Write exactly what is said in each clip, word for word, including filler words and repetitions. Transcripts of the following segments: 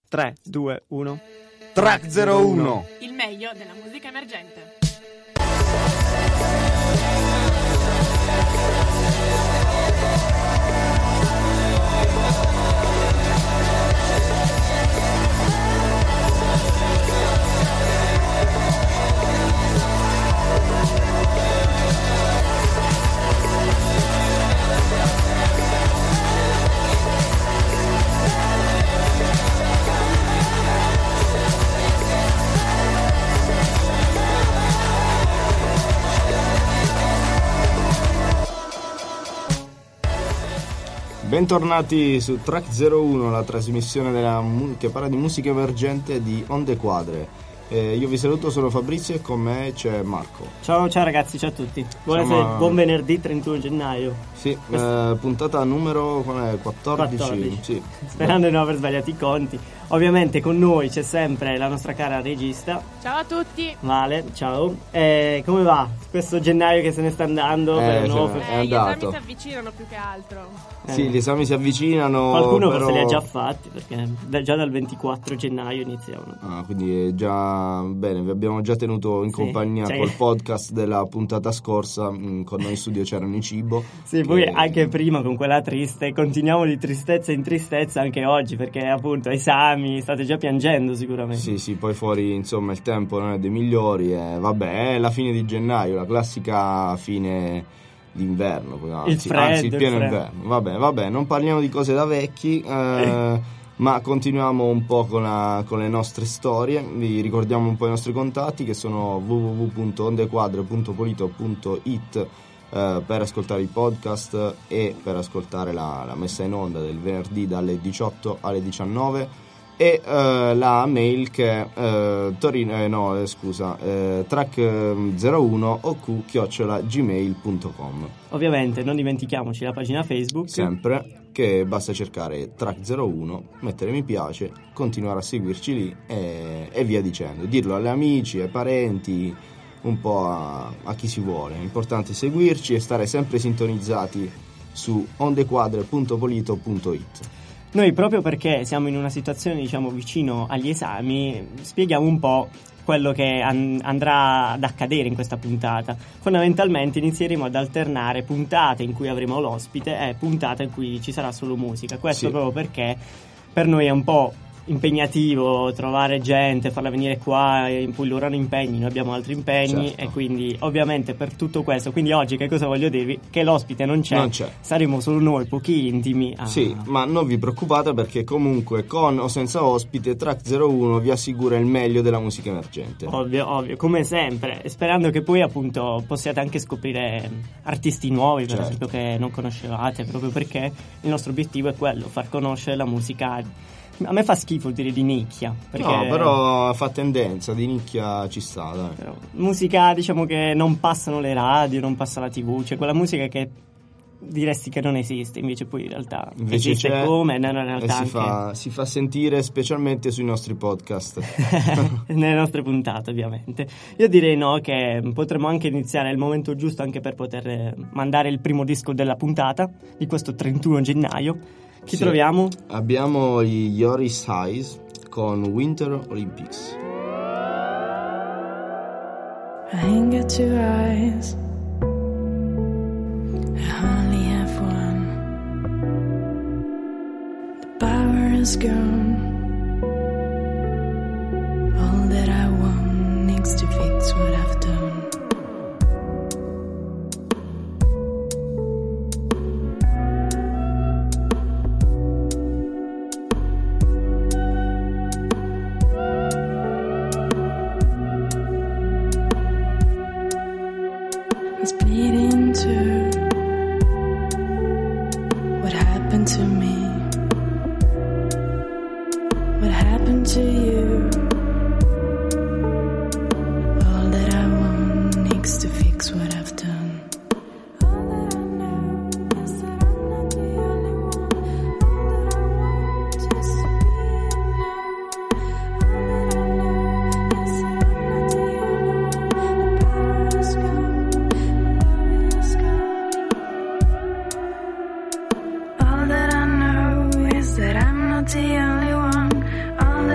tre, due, uno Track zero uno. Il meglio della musica emergente. Bentornati su Track zero uno, la trasmissione della mu- che parla di musica emergente di Onde Quadre. Eh, io vi saluto, sono Fabrizio e con me c'è Marco. Ciao ciao ragazzi, ciao a tutti. Buon, Siamo... buon venerdì trentuno gennaio. Sì, eh, puntata numero quattordici. quattordici. Sì. Sperando di non aver sbagliato i conti. Ovviamente con noi c'è sempre la nostra cara regista. Ciao a tutti. Vale, ciao. Eh, come va questo gennaio che se ne sta andando? Eh, per un nuovo... sì. Eh, È gli andato. esami si avvicinano più che altro. Sì, Eh. gli esami si avvicinano. Qualcuno però... forse li ha già fatti, perché da- già dal ventiquattro gennaio iniziano. Ah, quindi è già bene, vi abbiamo già tenuto in Sì, compagnia cioè- col podcast della puntata scorsa. mh, Con noi in studio c'erano i Cibo. Sì, che- poi anche prima con quella triste, continuiamo di tristezza in tristezza anche oggi, perché appunto esami, state già piangendo sicuramente. Sì, sì, poi fuori insomma il tempo non è dei migliori e vabbè, è la fine di gennaio, la classica fine d'inverno, anzi, Il freddo, anzi il pieno il freddo. inverno. Vabbè, vabbè, non parliamo di cose da vecchi, eh, ma continuiamo un po' con, la- con le nostre storie. Vi ricordiamo un po' i nostri contatti, che sono w w w punto ondequadre punto polito punto it eh, per ascoltare i podcast e per ascoltare la, la messa in onda del venerdì dalle diciotto alle diciannove. E eh, la mail che è eh, Torino eh, no eh, scusa eh, track zero uno o q chiocciola gmail punto com. Ovviamente non dimentichiamoci la pagina Facebook. Sempre, che basta cercare Track zero uno, mettere mi piace, continuare a seguirci lì e, e via dicendo, dirlo agli amici, ai parenti, un po' a, a chi si vuole. È importante seguirci e stare sempre sintonizzati su ondequadre punto polito punto it. Noi proprio perché siamo in una situazione diciamo vicino agli esami, spieghiamo un po' quello che an- andrà ad accadere in questa puntata. Fondamentalmente inizieremo ad alternare puntate in cui avremo l'ospite e puntate in cui ci sarà solo musica. Questo Sì. proprio perché per noi è un po' impegnativo trovare gente, farla venire qua, in cui loro hanno impegni, noi abbiamo altri impegni, Certo. e quindi ovviamente per tutto questo, quindi oggi che cosa voglio dirvi? Che l'ospite non c'è, Non c'è. saremo solo noi, pochi intimi. a- Sì, ma non vi preoccupate perché comunque con o senza ospite Track zero uno vi assicura il meglio della musica emergente. Ovvio, ovvio, come sempre, e sperando che poi appunto possiate anche scoprire artisti nuovi, per Certo. esempio, che non conoscevate, proprio perché il nostro obiettivo è quello, far conoscere la musica. A me fa schifo dire di nicchia, perché No, però fa tendenza, di nicchia ci sta, dai. però musica diciamo che non passano le radio, non passa la tivù, cioè quella musica che diresti che non esiste, invece poi in realtà Invece esiste c'è come, no, no, in e realtà si anche fa, si fa sentire specialmente sui nostri podcast. nelle nostre puntate ovviamente. Io direi no, che potremmo anche iniziare, è il momento giusto anche per poter eh, mandare il primo disco della puntata di questo trentuno gennaio. Chi Sì. troviamo? Abbiamo i Yoris Eyes con Winter Olympics. I ain't got two eyes, I only have one. The power is gone. All that I want needs to fix what I've done. Split into what happened to me, what happened to you. All that I want needs to fix what I've done. All that I know is that I'm not the only one. All that I want is to be alone. All that I know is that I'm not the only one. The power is gone. All that I know is that I'm not the only one. All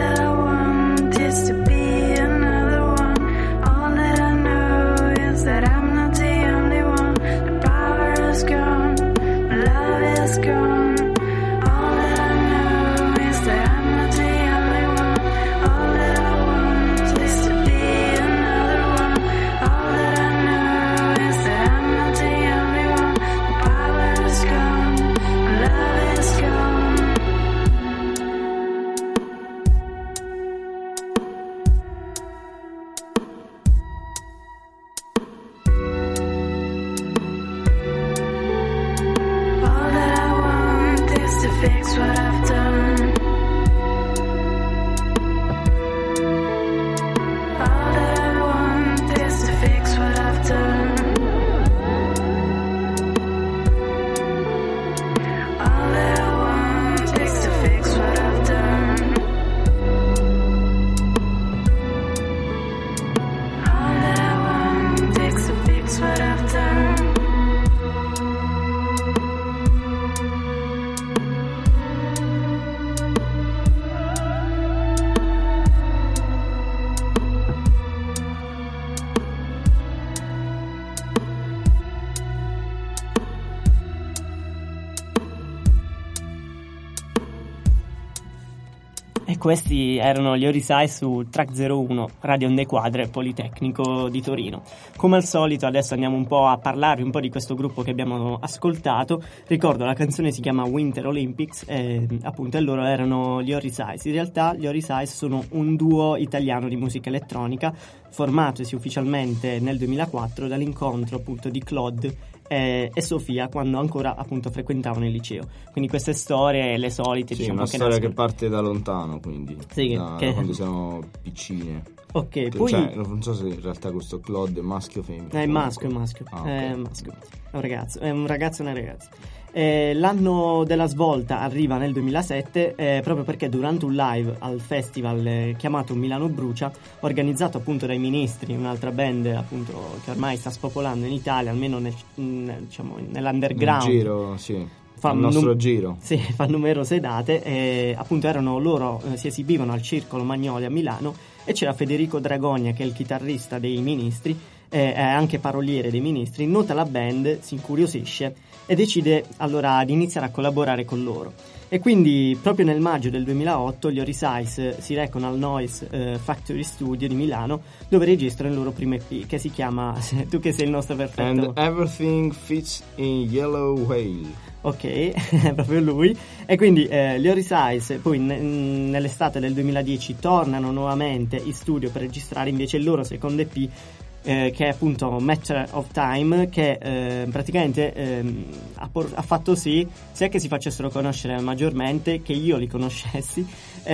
E questi erano gli Orisai su Track zero uno, Radio Onde Quadre, Politecnico di Torino. Come al solito adesso andiamo un po' a parlare un po' di questo gruppo che abbiamo ascoltato. Ricordo, la canzone si chiama Winter Olympics e appunto e loro erano gli Orisai. In realtà gli Orisai sono un duo italiano di musica elettronica formatosi ufficialmente nel duemilaquattro dall'incontro appunto di Claude e Sofia quando ancora appunto frequentavano il liceo. Quindi queste storie, le solite, sì, diciamo una che storia nascono... che parte da lontano, quindi sì, da, che... da quando siamo piccine. Ok, che, poi cioè, non so se in realtà questo Claude è maschio o femmina. è maschio, è maschio, ah, okay. è maschio, è un ragazzo, è un ragazzo e una ragazza. Eh, l'anno della svolta arriva nel duemilasette eh, proprio perché durante un live al festival eh, chiamato Milano Brucia, organizzato appunto dai Ministri, un'altra band appunto che ormai sta spopolando in Italia, almeno nel, in, diciamo, nell'underground. Nel giro, sì. Fa il nostro num- giro. Sì, fa numerose date e appunto erano loro, eh, si esibivano al Circolo Magnoli a Milano e c'era Federico Dragogna che è il chitarrista dei Ministri, eh, è anche paroliere dei Ministri, nota la band, si incuriosisce e decide allora di iniziare a collaborare con loro. E quindi proprio nel maggio del duemilaotto gli Orisai si recano al Noise eh, Factory Studio di Milano dove registrano il loro primo E P che si chiama tu che sei il nostro perfetto And Everything Fits in Yellow Whale. Ok, è proprio lui. E quindi eh, gli Orisai poi n- nell'estate del duemiladieci tornano nuovamente in studio per registrare invece il loro secondo E P eh, che è appunto Matter of Time, che eh, praticamente eh, ha, por- ha fatto sì sia che si facessero conoscere maggiormente che io li conoscessi.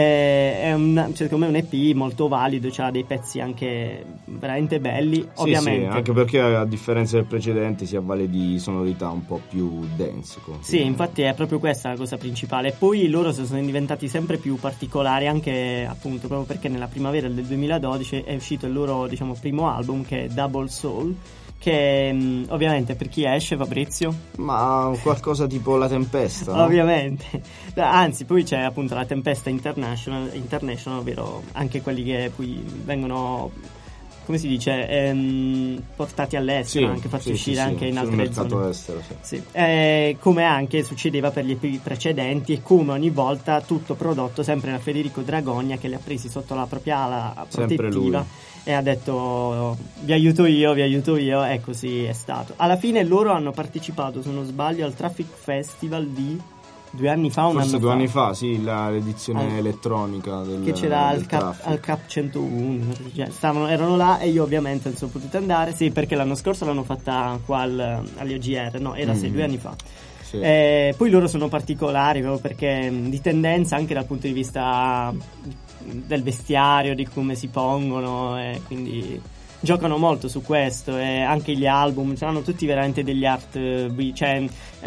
Eh, è un, cioè, secondo me un E P molto valido, c'ha dei pezzi anche veramente belli, sì, ovviamente sì, anche perché a differenza del precedente si avvale di sonorità un po' più dance. Sì, infatti è proprio questa la cosa principale. Poi loro sono diventati sempre più particolari anche appunto proprio perché nella primavera del duemiladodici è uscito il loro diciamo primo album che è Double Soul, che mh, ovviamente per chi esce, Fabrizio? Ma qualcosa tipo La Tempesta, no? Ovviamente, anzi poi c'è appunto La Tempesta International, International, ovvero anche quelli che poi vengono, come si dice, ehm, portati all'estero, sì, anche fatti sì, uscire sì, anche sì, in sul altre mercato zone estero, sì. Sì. Eh, come anche succedeva per gli E P precedenti e come ogni volta tutto prodotto sempre da Federico Dragogna che li ha presi sotto la propria ala protettiva e ha detto vi aiuto io, vi aiuto io e così è stato. Alla fine loro hanno partecipato, se non sbaglio, al Traffic Festival di due anni fa, un forse anno due fa. anni fa, sì, la, l'edizione Al- elettronica del, che c'era al del cap, Traffic. al Cap centouno, cioè, stavano, erano là e io ovviamente non sono potuto andare, sì, perché l'anno scorso l'hanno fatta qua al, all'O G R, no, era Mm. sei, due anni fa. Sì. Eh, poi loro sono particolari proprio perché mh, di tendenza anche dal punto di vista mh, del vestiario, di come si pongono, e quindi giocano molto su questo e anche gli album hanno tutti veramente degli art eh, vi- cioè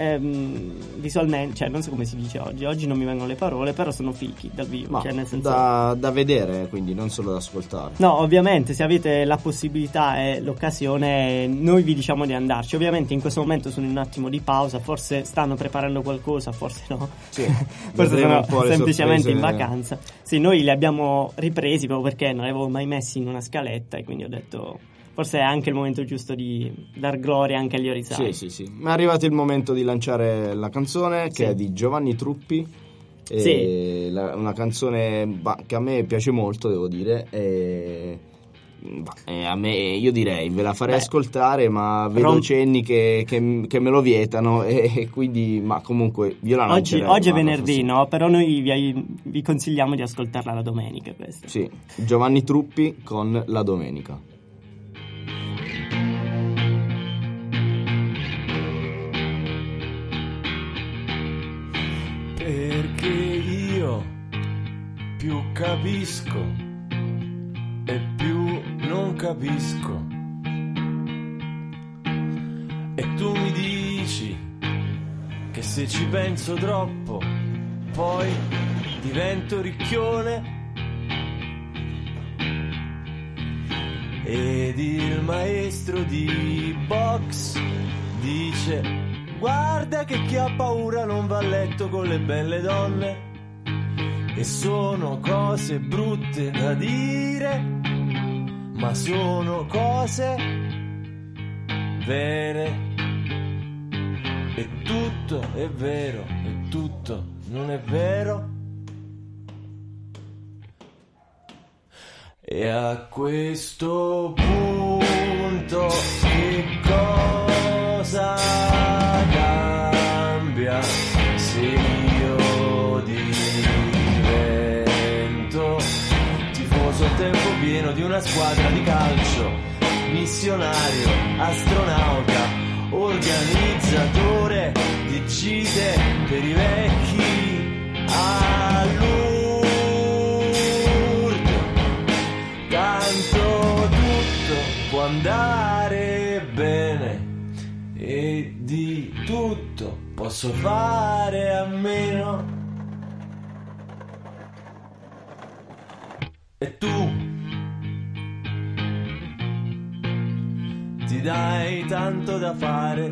ehm, visualmente, cioè non so come si dice oggi oggi non mi vengono le parole, però sono fichi dal vivo, Ma cioè nel senso da, da vedere, quindi non solo da ascoltare. no, ovviamente se avete la possibilità e l'occasione noi vi diciamo di andarci. Ovviamente in questo momento sono in un attimo di pausa, forse stanno preparando qualcosa, forse no, Sì, forse vedremo sono un po' le semplicemente in sorprese. vacanza. Sì, noi li abbiamo ripresi proprio perché non li avevo mai messi in una scaletta e quindi ho detto forse è anche il momento giusto di dar gloria anche agli Orisai. Sì, sì, sì. Ma è arrivato il momento di lanciare la canzone che Sì. è di Giovanni Truppi. E Sì. la- una canzone bah, che a me piace molto, devo dire. E, bah, e a me, io direi, ve la farei Beh, ascoltare, ma vedo rom- cenni che, che- che me lo vietano. E, e quindi, ma comunque, io la Oggi, lancerei. oggi è guarda, venerdì, forse. no? Però noi vi, vi consigliamo di ascoltarla la domenica questa. Sì, Giovanni Truppi con La Domenica. Perché io più capisco e più non capisco. E tu mi dici che se ci penso troppo poi divento ricchione. Ed il maestro di box dice: guarda che chi ha paura non va a letto con le belle donne. E sono cose brutte da dire, ma sono cose vere. E tutto è vero, e tutto non è vero. E a questo punto che cosa cambia se io divento tifoso a tempo pieno di una squadra di calcio, missionario, astronauta, organizzatore di gite per i vecchi a Lourdes. Tanto tutto può andare bene e di tutto posso fare a meno. E tu ti dai tanto da fare,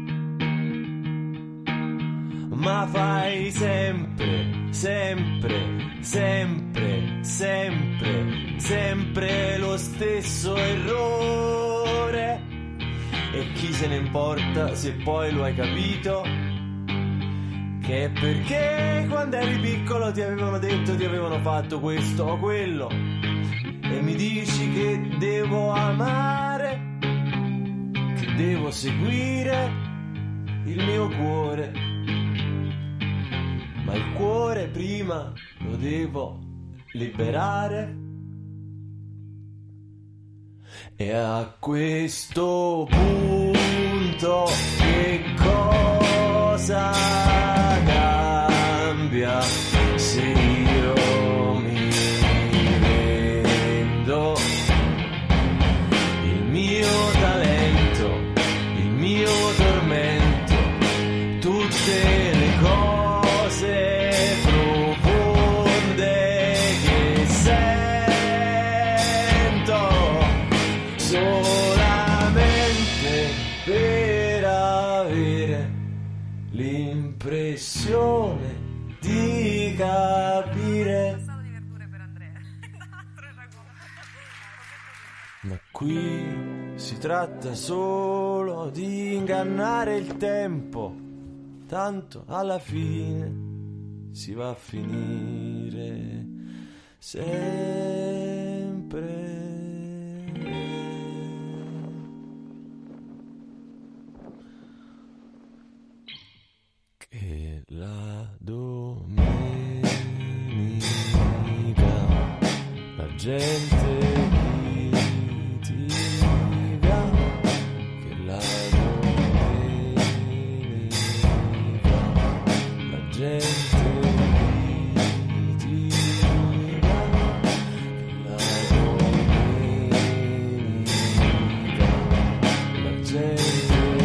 ma fai sempre, sempre, sempre, sempre, sempre lo stesso errore. E chi se ne importa se poi lo hai capito? Che perché quando eri piccolo ti avevano detto, ti avevano fatto questo o quello, e mi dici che devo amare, che devo seguire il mio cuore, ma il cuore prima lo devo liberare. E a questo punto che cosa cambia se io mi rendo? Il mio talento, il mio tormento, tutte le cose profonde che sento solamente per avere l'impressione di capire. Ma qui si tratta solo di ingannare il tempo, tanto alla fine si va a finire sempre. Che la domenica la gente litiga, che la domenica la gente litiga, che la domenica la gente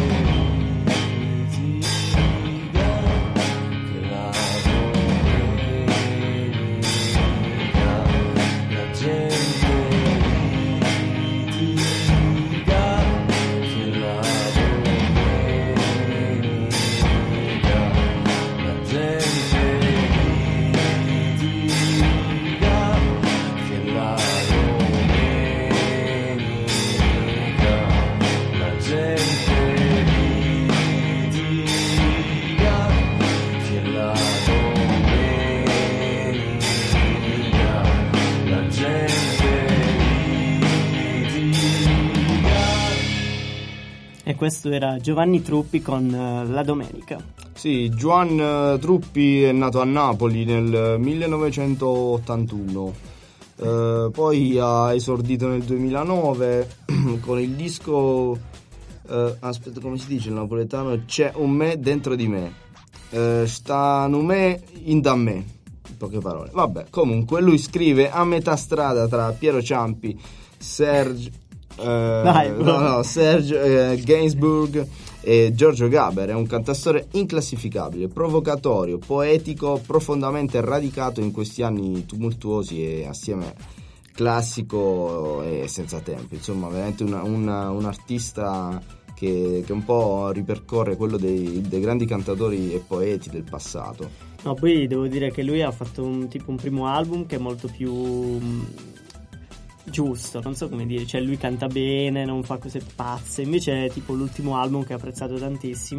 questo era Giovanni Truppi con uh, La Domenica. Sì, Juan uh, Truppi è nato a Napoli nel millenovecentottantuno, uh, poi ha esordito nel duemilanove con il disco, uh, aspetta, come si dice in napoletano? C'è un me dentro di me, uh, sta un me in da me, in poche parole. Vabbè, comunque lui scrive a metà strada tra Piero Ciampi, Serge Uh, Dai, no, no, Serge uh, Gainsbourg e Giorgio Gaber. È un cantautore inclassificabile, provocatorio, poetico, profondamente radicato in questi anni tumultuosi e assieme classico e senza tempo. Insomma, veramente una, una, un artista che, che un po' ripercorre quello dei, dei grandi cantatori e poeti del passato. No, poi devo dire che lui ha fatto un tipo un primo album che è molto più giusto, non so come dire, cioè lui canta bene, non fa cose pazze. Invece tipo l'ultimo album che ho apprezzato tantissimo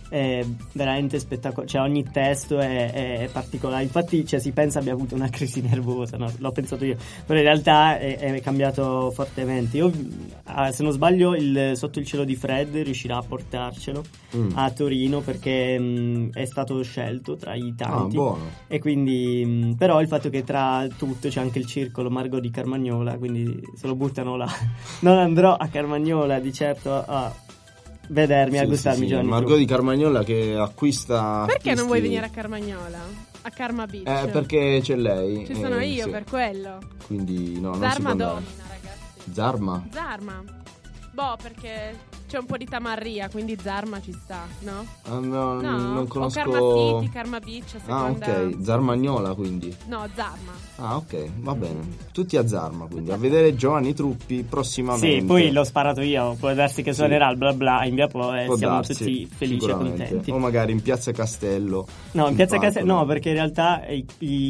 è veramente spettacolare, cioè ogni testo è, è particolare, infatti cioè, si pensa abbia avuto una crisi nervosa, no? L'ho pensato io, però in realtà è, è cambiato fortemente. Io, se non sbaglio, il Sotto il cielo di Fred riuscirà a portarcelo mm. a Torino perché mh, è stato scelto tra i tanti. Ah, buono. E quindi mh, però il fatto che tra tutto c'è anche il circolo Margot di Carmagnola, quindi se lo buttano là. Non andrò a Carmagnola di certo a vedermi, sì, a gustarmi sì, sì. Giovanni Margot Truppi. di Carmagnola che acquista Perché acquisti... non vuoi venire a Carmagnola? A Karma Beach? Eh, perché c'è lei. Ci sono eh, io, sì. per quello. Quindi no, non Zarma si può andare. domina, ragazzi. Zarma? Zarma. Boh, perché c'è un po' di tamarria, quindi Zarma ci sta, no? Ah, no, No, non conosco. o Karma City, Karma Beach, a Ah, seconda... ok, Zarmagnola quindi. No, Zarma. Ah, ok, va bene. Tutti a Zarma, quindi a vedere Giovanni Truppi prossimamente. Sì, poi l'ho sparato io, può darsi che suonerà il bla bla in via Po e Può siamo darsi, tutti felici e sicuramente. contenti. O magari in Piazza Castello. No, in Piazza parco, Castello no, perché in realtà i,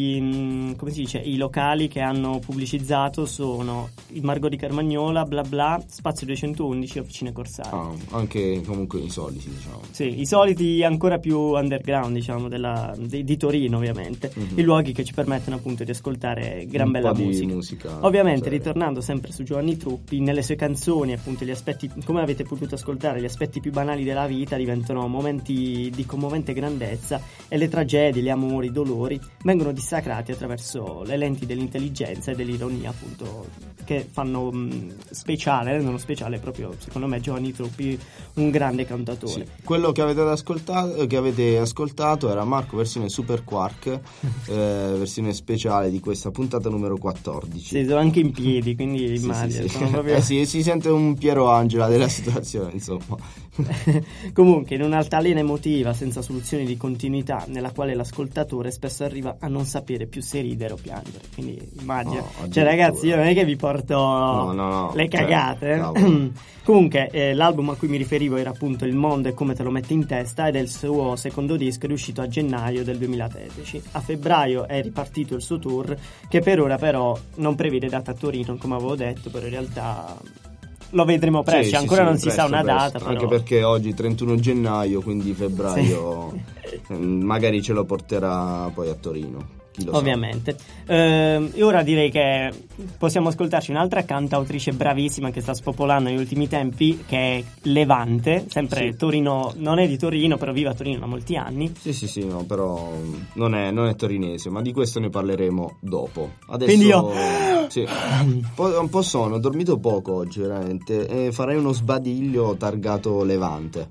i- come si dice, i locali che hanno pubblicizzato sono il Margot di Carmagnola, bla bla, Spazio duecentoundici e Officine Corsari. Ah, anche comunque i soliti, diciamo. Sì, i soliti ancora più underground, diciamo, della, di, di Torino, ovviamente. Mhm. I luoghi che ci permettono appunto di ascoltare gran Un bella po' di musica. musica, Ovviamente, cioè- ritornando sempre su Giovanni Truppi, nelle sue canzoni, appunto, gli aspetti, come avete potuto ascoltare, gli aspetti più banali della vita diventano momenti di commovente grandezza e le tragedie, gli amori, i dolori vengono dissacrati attraverso le lenti dell'intelligenza e dell'ironia, appunto, che fanno mh, speciale, rendono speciale proprio, secondo me, Giovanni Truppi un grande cantatore. Sì. Quello che avete ascoltato, che avete ascoltato era Marco versione Super Quark, eh, versione speciale di questa puntata numero quattordici. Sì, sono anche in piedi, quindi Sì, immagino. sì, sì. Sono proprio... Eh sì, si sente un Piero Angela della situazione, insomma. Comunque, in un'altalena emotiva senza soluzioni di continuità, nella quale l'ascoltatore spesso arriva a non sapere più se ridere o piangere. Quindi immagino. No, cioè, addirittura. ragazzi, io non è che vi porto No, no, no, le cagate. cioè, cavolo. Comunque, eh, l'album a cui mi riferivo era appunto Il mondo è come te lo metti in testa, ed è il suo secondo disco, è uscito a gennaio del duemilatredici. A febbraio è ripartito il suo tour, che per ora però non prevede data a Torino, come avevo detto, però in realtà lo vedremo presto. Sì, sì, Ancora sì, non si presto, sa una presto. data, però... Anche perché oggi trentuno gennaio, quindi febbraio Sì. magari ce lo porterà poi a Torino. Chi lo sa. Ovviamente. Ehm, e ora direi che possiamo ascoltarci un'altra cantautrice bravissima che sta spopolando negli ultimi tempi, che è Levante, sempre Sì. Torino, non è di Torino, però vive a Torino da molti anni. Sì, sì, sì, no, però non è, non è torinese, ma di questo ne parleremo dopo. Adesso, Quindi io- sì, un po', un po' sono, ho dormito poco oggi veramente e farei uno sbadiglio targato Levante.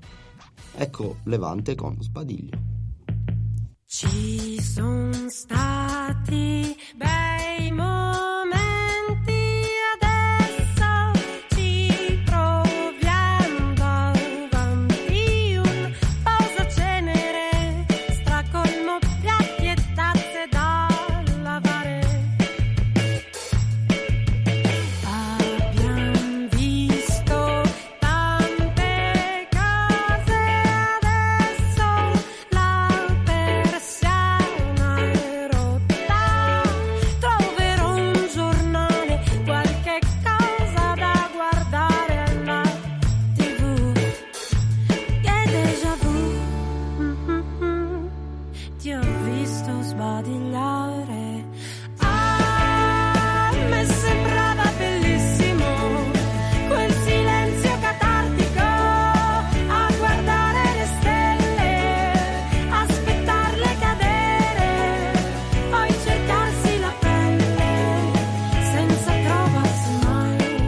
Ecco, Levante con sbadiglio. Ci sono stati bei momenti, adesso ci proviamo davanti un posacenere, stracolmo piatti e tazze da lavare. Abbiamo visto tante cose, adesso la persiana è rotta, troverò un giornale, qualche cosa da guardare alla tivù. Che déjà vu, mm-hmm, ti ho visto sbadigliare. Ah, mi sembrava bellissimo quel silenzio catartico, a guardare le stelle, aspettarle cadere, poi cercarsi la pelle senza trovarsi mai.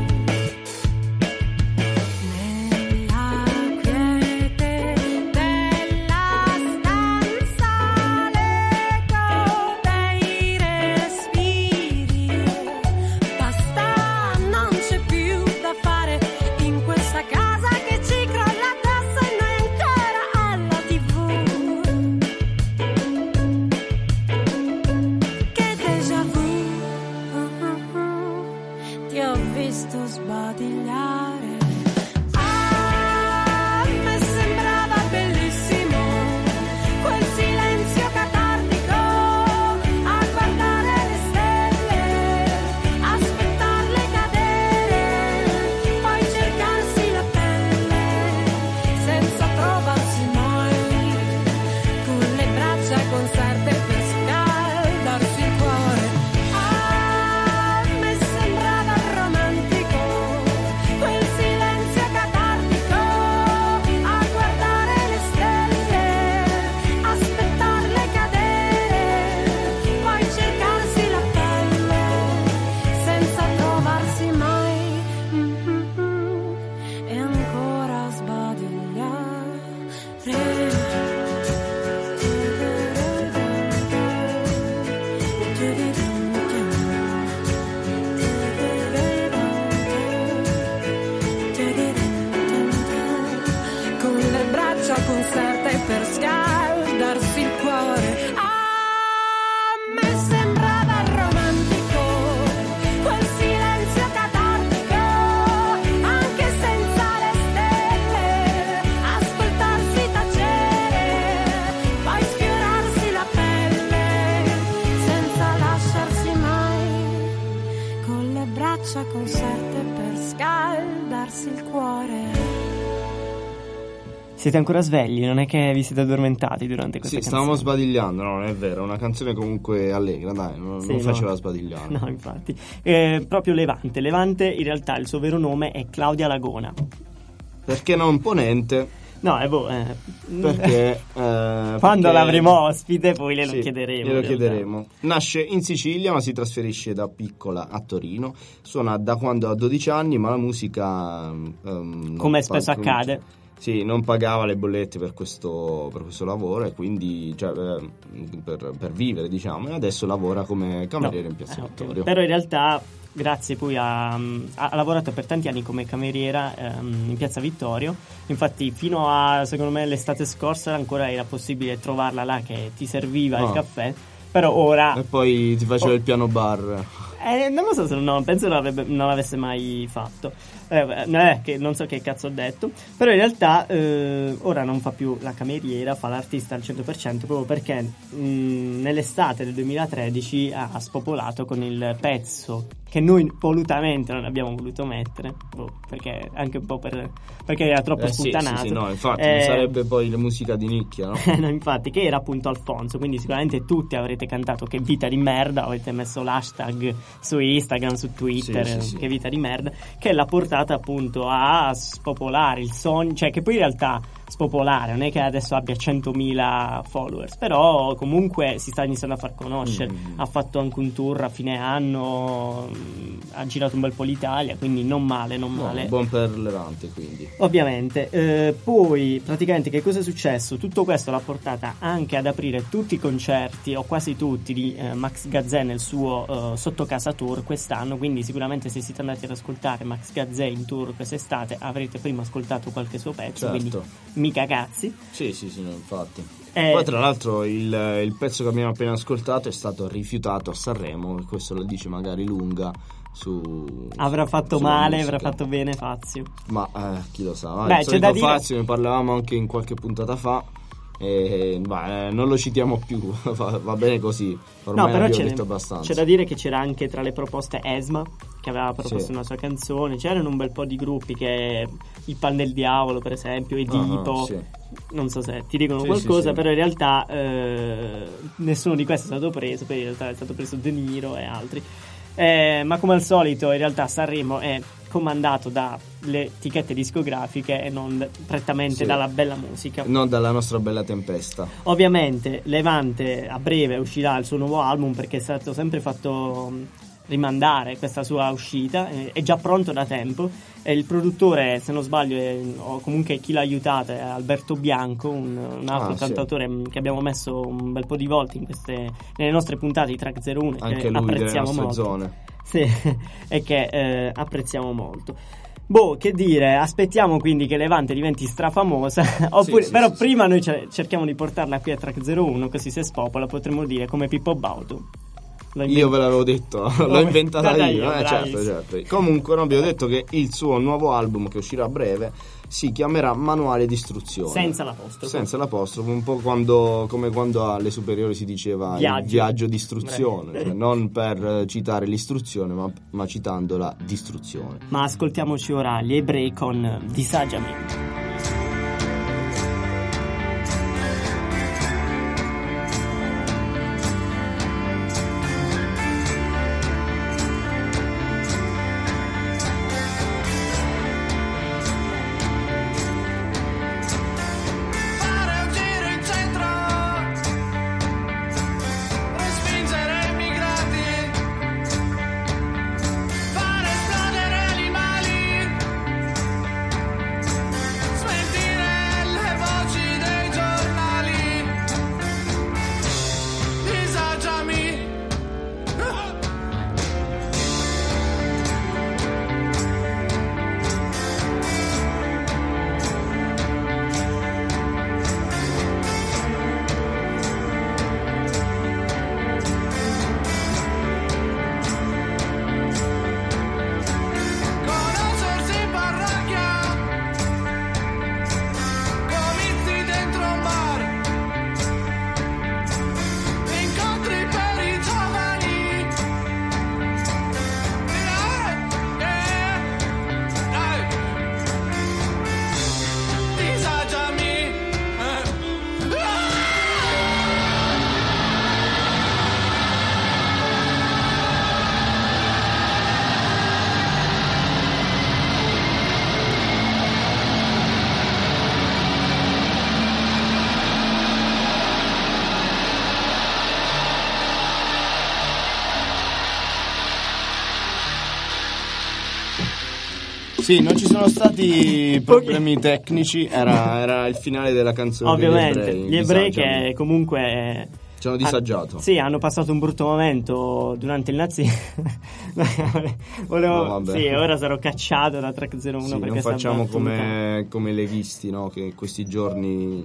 Nella quiete della stanza, l'eco dei respiri, basta, non c'è più da fare in questa casa che ci crolla addosso e noi ancora alla tivù. Che déjà vu, ti ho visto sbadigliare. Ah, mi sembrava bellissimo quel silenzio catartico, a guardare le stelle, aspettarle cadere, poi cercarsi la pelle senza trovarsi mai. faccia conserte per scaldarsi il cuore. Siete ancora svegli? Non è che vi siete addormentati durante questa Sì, canzone? stavamo sbadigliando, no, non è vero, è una canzone comunque allegra, dai, non, Sì, non no. faceva sbadigliare. No, infatti. Eh, proprio Levante. Levante, in realtà, il suo vero nome è Claudia Lagona. Perché non ponente? No, è boh. Eh. Perché... eh, Quando perché- l'avremo ospite, poi le lo Sì, chiederemo. glielo in realtà. chiederemo. Nasce in Sicilia, ma si trasferisce da piccola a Torino. Suona da quando ha dodici anni, ma la musica... ehm, Come non spesso pa- accade. Sì, non pagava le bollette per questo, per questo lavoro e quindi cioè, eh, per, per vivere, diciamo, e adesso lavora come cameriere No, in Piazza eh, ok. Vittorio. Però in realtà, grazie poi a, ha lavorato per tanti anni come cameriera ehm, in Piazza Vittorio. Infatti, fino a secondo me l'estate scorsa ancora era possibile trovarla là che ti serviva il Ah. caffè. Però ora E poi ti faceva Oh. il piano bar. eh, non lo so se no, penso non, avrebbe, non l'avesse mai fatto. Eh, eh, che non so che cazzo ho detto. Però in realtà eh, ora non fa più la cameriera, fa l'artista al cento per cento proprio perché mh, nell'estate del duemilatredici ha spopolato con il pezzo che noi volutamente non abbiamo voluto mettere, boh, perché anche un po' per perché era troppo Eh, sì, sì, sputtanato. sì, no, infatti Eh, non sarebbe poi la musica di nicchia, no? no, infatti, che era appunto Alfonso, quindi sicuramente tutti avrete cantato che vita di merda, avete messo l'hashtag su Instagram, su Twitter, Sì, sì, sì. che vita di merda, che l'ha portata appunto a spopolare il sogno, cioè che poi in realtà spopolare, non è che adesso abbia centomila followers, però comunque si sta iniziando a far conoscere, Mm. ha fatto anche un tour a fine anno, mh, ha girato un bel po' l'Italia, quindi non male, non No, male. buon per Levante, quindi. Ovviamente, eh, poi praticamente che cosa è successo? Tutto questo l'ha portata anche ad aprire tutti i concerti, o quasi tutti, di eh, Max Gazzè nel suo eh, Sotto Casa Tour quest'anno, quindi sicuramente se siete andati ad ascoltare Max Gazzè in tour quest'estate avrete prima ascoltato qualche suo pezzo, Certo. quindi mica cazzi. Sì, sì, sì, no, infatti. Eh, Poi tra l'altro il, il pezzo che abbiamo appena ascoltato è stato rifiutato a Sanremo, e questo lo dice magari lunga su... Avrà fatto sulla male, musica. avrà fatto bene Fazio. Ma eh, chi lo sa, Beh, il c'è da solito dire- Fazio, ne parlavamo anche in qualche puntata fa. E beh, non lo citiamo più, va, va bene così. Ormai No, però abbiamo c'è, detto abbastanza. c'è da dire che c'era anche tra le proposte Esma, che aveva proposto Sì. una sua canzone, c'erano un bel po' di gruppi, che il Pan del Diavolo per esempio, Edipo, Ah, sì. non so se ti dicono Sì, qualcosa, sì, sì. però in realtà eh, nessuno di questi è stato preso, poi in realtà è stato preso De Niro e altri. Eh, ma come al solito in realtà Sanremo è comandato dalle etichette discografiche e non prettamente Sì. dalla bella musica. Non dalla nostra bella tempesta. Ovviamente Levante a breve uscirà il suo nuovo album, perché è stato sempre fatto mh, rimandare questa sua uscita, eh, è già pronto da tempo, e il produttore, se non sbaglio, è, o comunque chi l'ha aiutato, è Alberto Bianco, un, un altro Ah, sì. cantautore mh, che abbiamo messo un bel po' di volte in queste, nelle nostre puntate di Track zero uno, Anche che lui delle apprezziamo nostre molto. zone. Sì, e che eh, apprezziamo molto. Boh, che dire, aspettiamo quindi che Levante diventi strafamosa, oppure, sì, però sì, prima noi cer- cerchiamo di portarla qui a Track zero uno, così se spopola potremmo dire come Pippo Baudo. L'ho invent- Io ve l'avevo detto, l'ho Come- inventata guarda io, io, eh, certo, bravissimo. certo. Comunque non vi ho detto che il suo nuovo album che uscirà a breve si chiamerà Manuale di istruzione. Senza l'apostrofo. Senza l'apostrofo, un po' quando, come quando alle superiori si diceva Viaggio. il viaggio di istruzione, Beh. cioè non per citare l'istruzione, ma, ma citando la distruzione. Ma ascoltiamoci ora gli ebrei con Disagiamento. Fare un giro in centro, respingere i immigrati, fare esplodere animali, Sì, non ci sono stati problemi tecnici, era, era il finale della canzone. Ovviamente, degli ebrei, gli ebrei disagiami. che comunque Ci hanno disagiato. Ah, sì, hanno passato un brutto momento durante il nazismo. Volevo, No, vabbè. sì, ora sarò cacciato da Track zero uno Sì, per non questa facciamo battuta. come, come leghisti, no? Che in questi giorni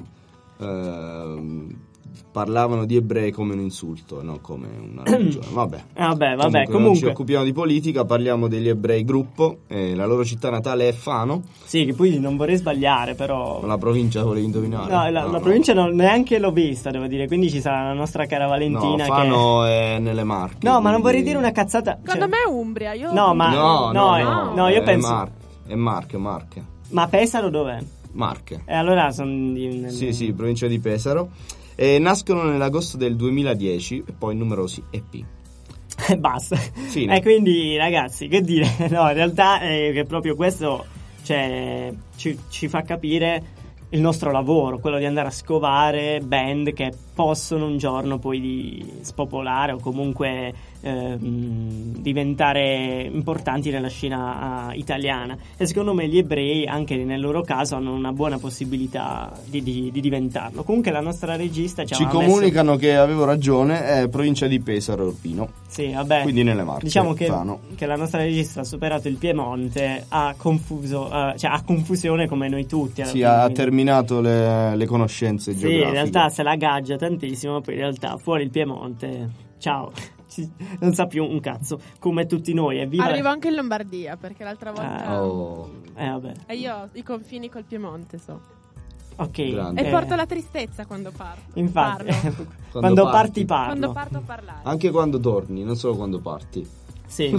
ehm, parlavano di ebrei come un insulto, non come una religione. Vabbè, Vabbè, vabbè, comunque, non ci comunque. occupiamo di politica, parliamo degli ebrei gruppo. Eh, la loro città natale è Fano, Sì, che poi non vorrei sbagliare, però. la provincia volevi indovinare? No, la, la provincia non, neanche l'ho vista, devo dire, quindi ci sarà la nostra cara Valentina. No, Fano è nelle Marche. che... No, ma non vorrei quindi- dire una cazzata. Secondo cioè- me è Umbria. Io No, ma- No, no, no, no, no, io è penso- Mar- è Marche, Marche. Ma Pesaro dov'è? Marche. E allora sono di... Sì, sì, provincia di Pesaro. E nascono nell'agosto del duemiladieci e poi numerosi E P. E basta. Fine. E quindi, ragazzi, che dire? No, in realtà è che proprio questo, cioè, ci, ci fa capire il nostro lavoro, quello di andare a scovare band che possono un giorno poi di spopolare o comunque ehm, diventare importanti nella scena uh, italiana. E secondo me gli ebrei, anche nel loro caso, hanno una buona possibilità di, di, di diventarlo. Comunque la nostra regista ci, Ci aveva comunicano che avevo ragione, è provincia di Pesaro Urbino. messo... Sì, vabbè. Quindi nelle Marche. Diciamo che, Fano. che la nostra regista ha superato il Piemonte, ha confuso, eh, cioè ha confusione come noi tutti. alla Sì, fine. ha terminato le, le conoscenze Sì, geografiche. in realtà se la gaggia tantissimo, poi in realtà fuori il Piemonte, ciao, ci- non sa più un cazzo, come tutti noi. Evviva arrivo anche in Lombardia perché l'altra volta. Ah. Oh, Eh vabbè, E io ho i confini col Piemonte, so. ok. Grande. E Eh, porto la tristezza quando parto. Infatti, Parlo. quando, parti. parti parlo. Quando parto a parlare. anche quando torni, non solo quando parti. Sì.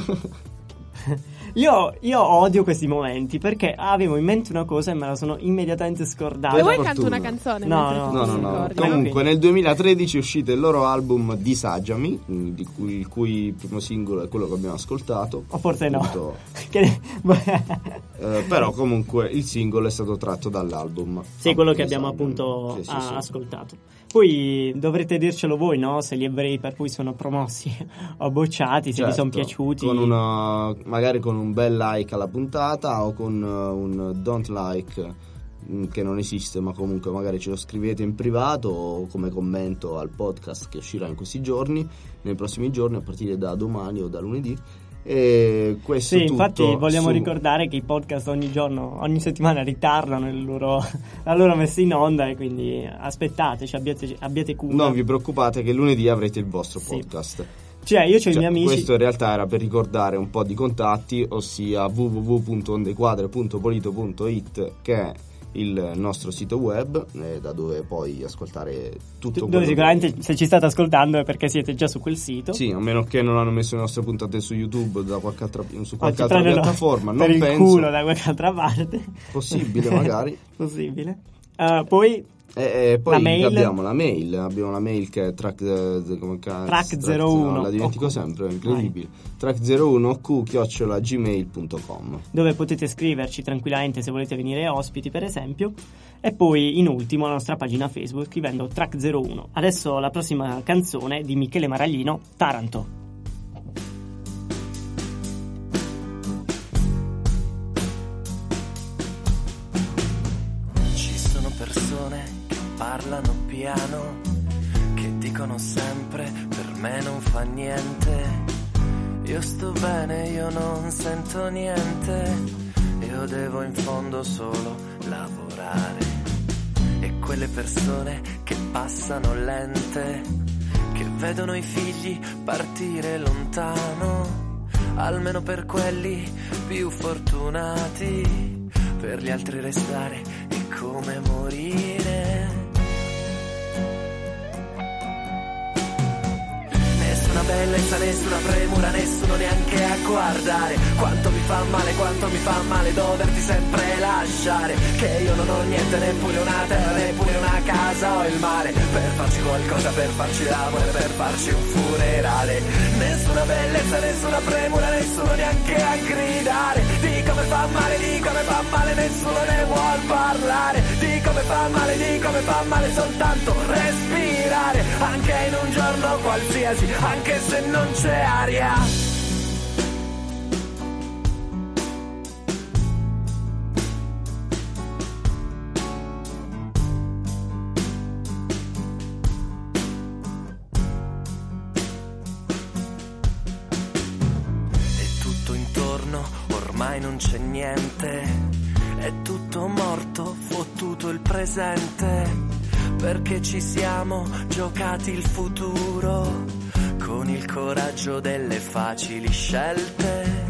Io, io odio questi momenti perché avevo in mente una cosa e me la sono immediatamente scordata. E vuoi fortuna. canto una canzone? No, mentre no. tu No, ti no, no. ricordi? Comunque nel duemilatredici è uscito il loro album Disagiami, di cui, il cui primo singolo è quello che abbiamo ascoltato. O forse no. Appunto, Che- eh, però comunque il singolo è stato tratto dall'album. Sì, quello che Disagiami. abbiamo appunto Sì, sì, ah, sì. ascoltato. Poi dovrete dircelo voi, no? Se gli ebrei per cui sono promossi o bocciati, se vi Certo, sono piaciuti. con una, magari con un bel like alla puntata o con uh, un don't like mh, che non esiste, ma comunque magari ce lo scrivete in privato o come commento al podcast che uscirà in questi giorni, nei prossimi giorni a partire da domani o da lunedì. E questo Sì, tutto infatti vogliamo su- ricordare che i podcast ogni giorno, ogni settimana ritardano il loro, la loro messa in onda e quindi aspettateci, abbiate, abbiate cura. Non vi preoccupate che lunedì avrete il vostro Sì. podcast. Cioè io ho i Cioè, miei amici... questo in realtà era per ricordare un po' di contatti, ossia w w w punto ondequadre punto polito punto it, che è il nostro sito web, eh, da dove poi ascoltare tutto dove quello sicuramente che... se ci state ascoltando è perché siete già su quel sito. Sì, a meno che non hanno messo le nostre puntate su YouTube da qualche altra, su O qualche ci altra prendono piattaforma, per non il penso. culo da qualche altra parte. Possibile magari. Possibile. Uh, poi E, e poi La mail? abbiamo la mail, abbiamo la mail che è track, eh, come ca- Track zero uno. no, la dimentico Ok. sempre, è incredibile. track zero uno q chiocciola gmail punto com. dove potete scriverci tranquillamente se volete venire ospiti per esempio, e poi in ultimo la nostra pagina Facebook scrivendo Track zero uno. Adesso la prossima canzone di Michele Maraglino, Taranto. Ci sono persone che parlano piano, che dicono sempre per me non fa niente. Io sto bene, io non sento niente, io devo in fondo solo lavorare. E quelle persone che passano lente, che vedono i figli partire lontano, almeno per quelli più fortunati, per gli altri restare è come morire. Nessuna bellezza, nessuna premura, nessuno neanche a guardare. Quanto mi fa male, quanto mi fa male doverti sempre lasciare. Che io non ho niente, neppure una terra, neppure una casa o il mare, per farci qualcosa, per farci l'amore, per farci un funerale. Nessuna bellezza, nessuna premura, nessuno neanche a gridare. Di come fa male, di come fa male, nessuno ne vuol parlare. Di come fa male, di come fa male, soltanto respirare. Anche in un giorno qualsiasi, anche se non c'è aria. lontano, ormai non c'è niente, è tutto morto, fottuto il presente, perché ci siamo giocati il futuro con il coraggio delle facili scelte.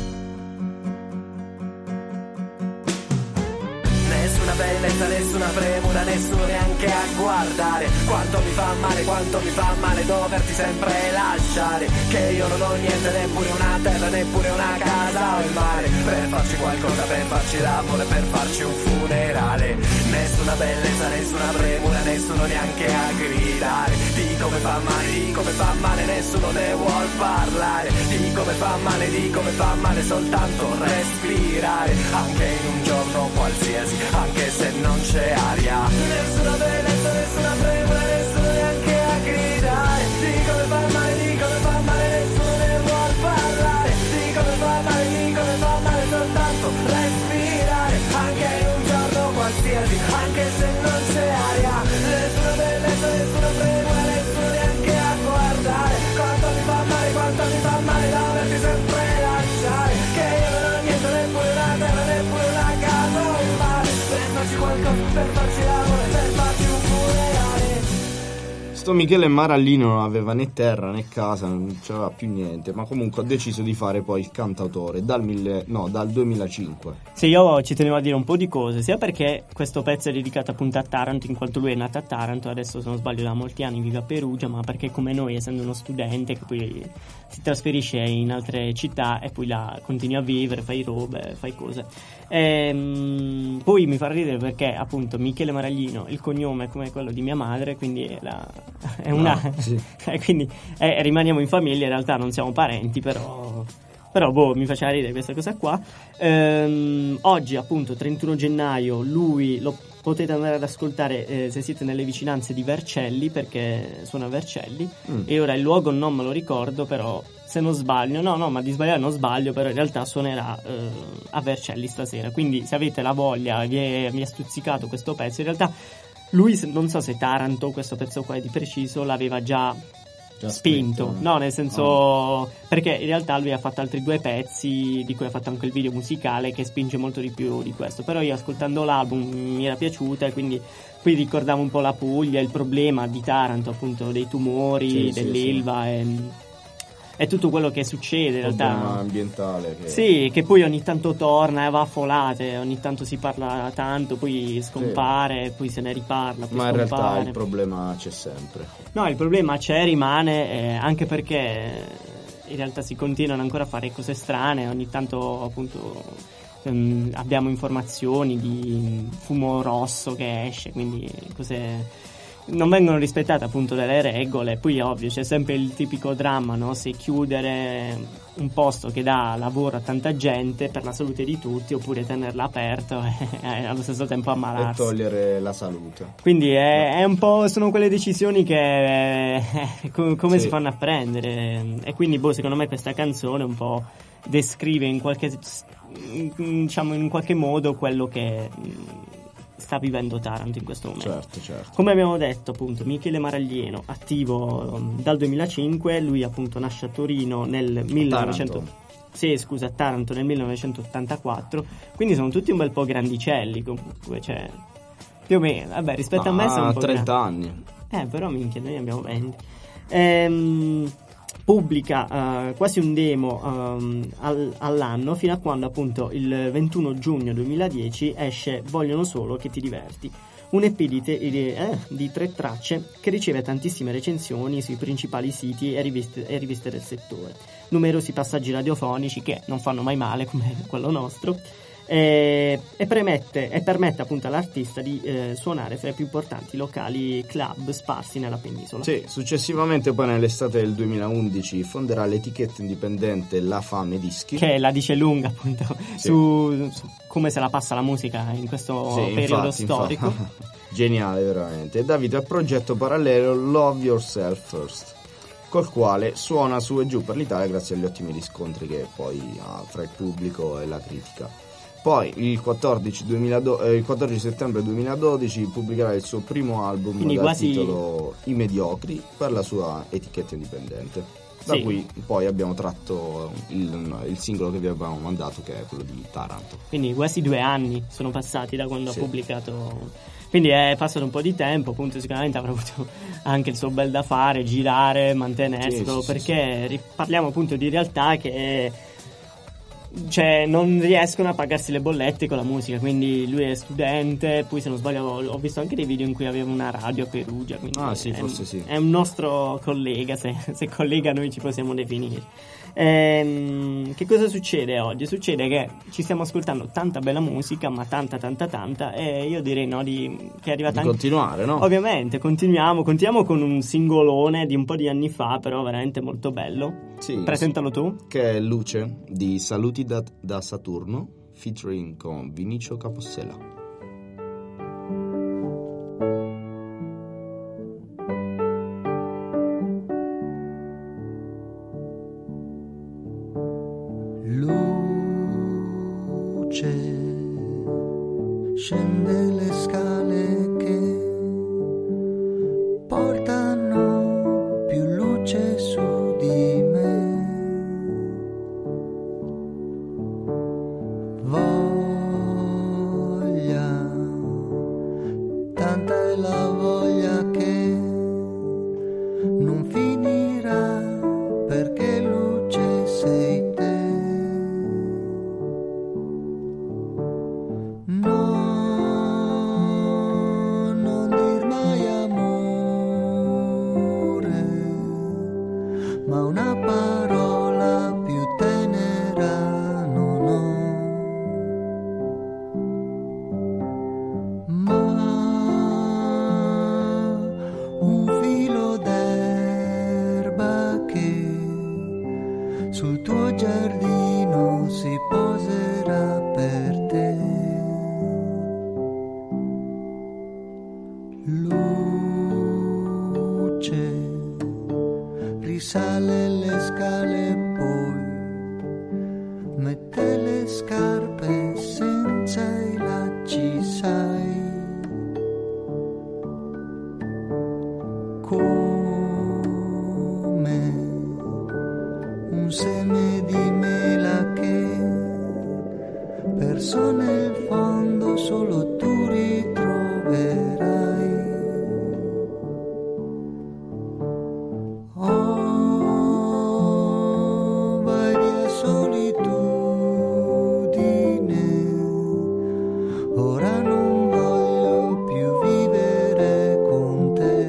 Nessuna bellezza, nessuna premura, nessuno neanche a guardare. Quanto mi fa male, quanto mi fa male doverti sempre lasciare. Che io non ho niente, neppure una terra, neppure una casa o il mare, per farci qualcosa, per farci l'amore, per farci un funerale. Nessuna bellezza, nessuna premura, nessuno neanche a gridare. Di come fa male, di come fa male, nessuno ne vuol parlare. Di come fa male, di come fa male soltanto respirare. Anche in un giorno qualsiasi, anche se non c'è aria. Nessuna bellezza, nessuna premura, nessuno neanche a gridare. Di come fa male, di come fa male, nessuno ne vuol parlare. Di come fa male, di come fa male soltanto respirare. Anche in un giorno qualsiasi, anche se non c'è aria. Nessuna bellezza, nessuna premura, nessuno neanche a guardare. Quanto mi fa male, quanto mi fa male doverti sempre lasciare. Che io non ho niente, neppure una terra, neppure una casa o il mare, per farci qualcosa, per farci l'amore, per farci un funerale. Sto Michele Marallino non aveva né terra né casa, non c'aveva più niente, ma comunque ha deciso di fare poi il cantautore dal, mille, no, dal duemilacinque. Sì, io ci tenevo a dire un po' di cose, sia perché questo pezzo è dedicato appunto a Taranto, in quanto lui è nato a Taranto, adesso se non sbaglio da molti anni vive a Perugia, ma perché come noi, essendo uno studente che poi si trasferisce in altre città e poi là continua a vivere, fai robe, fai cose. E, poi mi fa ridere perché appunto Michele Maraglino, il cognome è come quello di mia madre, quindi è, la, è una Ah, sì. quindi eh, rimaniamo in famiglia, in realtà non siamo parenti, però però boh, mi faceva ridere questa cosa qua. Ehm, oggi appunto trentuno gennaio, lui lo potete andare ad ascoltare eh, se siete nelle vicinanze di Vercelli, perché suona a Vercelli. Mm. E ora il luogo non me lo ricordo, però se non sbaglio, no no ma di sbagliare non sbaglio, però in realtà suonerà eh, a Vercelli stasera, quindi se avete la voglia, vi è, vi è stuzzicato questo pezzo, in realtà lui, non so se Taranto, questo pezzo qua è di preciso, l'aveva già Già spinto, scritto. no, nel senso oh. perché in realtà lui ha fatto altri due pezzi di cui ha fatto anche il video musicale che spinge molto di più di questo, però io ascoltando l'album mi era piaciuta e quindi qui ricordavo un po' la Puglia, il problema di Taranto appunto dei tumori, sì, dell'Ilva sì, sì. e è tutto quello che succede in realtà. Problema ambientale che... Sì, che poi ogni tanto torna e va a folate, ogni tanto si parla tanto, poi scompare, sì. Poi se ne riparla, poi ma in scompare. realtà il problema c'è sempre. No, il problema c'è, rimane, eh, anche perché in realtà si continuano ancora a fare cose strane, ogni tanto appunto ehm, abbiamo informazioni di fumo rosso che esce, quindi cose... non vengono rispettate appunto delle regole. Poi ovvio c'è sempre il tipico dramma, no? Se chiudere un posto che dà lavoro a tanta gente per la salute di tutti, oppure tenerla aperto e allo stesso tempo ammalarsi e togliere la salute. Quindi è, è un po', sono quelle decisioni che eh, come sì. si fanno a prendere, e quindi boh, secondo me questa canzone un po' descrive in qualche diciamo in qualche modo quello che sta vivendo Taranto in questo momento. Certo, certo. Come abbiamo detto appunto, Michele Maraglieno, attivo um, dal duemilacinque, lui appunto nasce a Torino nel millenovecento Sì, scusa, a Taranto nel millenovecentottantaquattro, quindi sono tutti un bel po' grandicelli comunque, cioè più o meno, vabbè, rispetto no, a me sono un po' trenta grandi. anni. Eh, però minchia, noi abbiamo venti. Ehm pubblica uh, quasi un demo um, al, all'anno, fino a quando appunto il ventuno giugno duemiladieci esce Vogliono solo che ti diverti, un E P di, te, di, eh, di tre tracce che riceve tantissime recensioni sui principali siti e riviste, e riviste del settore, numerosi passaggi radiofonici che non fanno mai male come quello nostro, e, e, premette, e permette appunto all'artista di eh, suonare fra i più importanti locali club sparsi nella penisola. Sì, successivamente poi nell'estate del duemilaundici fonderà l'etichetta indipendente La Fame Dischi, che la dice lunga appunto sì. su, su come se la passa la musica in questo sì, periodo infatti, storico. Infatti. Geniale veramente. E dà vita al progetto parallelo Love Yourself First, col quale suona su e giù per l'Italia grazie agli ottimi riscontri che poi ha fra il pubblico e la critica. Poi il quattordici, duemiladodici, eh, il quattordici settembre duemiladodici pubblicherà il suo primo album Quindi dal quasi... titolo I Mediocri per la sua etichetta indipendente. da Sì. cui poi abbiamo tratto il, il singolo che vi avevamo mandato, che è quello di Taranto. Quindi quasi due anni sono passati da quando Sì. ha pubblicato. Quindi è passato un po' di tempo, appunto sicuramente avrà avuto anche il suo bel da fare, girare, mantenerselo, Sì, sì, perché ri- parliamo appunto di realtà che cioè non riescono a pagarsi le bollette con la musica, quindi lui è studente, poi se non sbaglio ho, ho visto anche dei video in cui aveva una radio a Perugia, quindi Ah, sì, è, forse sì. è un nostro collega, se, se collega noi ci possiamo definire. Ehm, che cosa succede oggi? Succede che ci stiamo ascoltando tanta bella musica, ma tanta tanta tanta, e io direi no di, che è arrivata Di anche continuare, no? ovviamente continuiamo, continuiamo con un singolone di un po' di anni fa, però veramente molto bello. Sì, Presentalo tu. che è Luce di Saluti da, da Saturno, featuring con Vinicio Capossela. Luce scende le scale che portano più luce su di me. Voglia, tanta è la voglia che non finirà, perché luce sei te. No, non dir mai amore, ma una parola più tenera non ho. Ma un filo d'erba che sul tuo giardino si poserà per te. Luce risale le scale, poi mette le scarpe senza i lacci, sai come un seme di mela che perso nel fondo solo tu ritroverai. Oh, vai via solitudine, ora non voglio più vivere con te.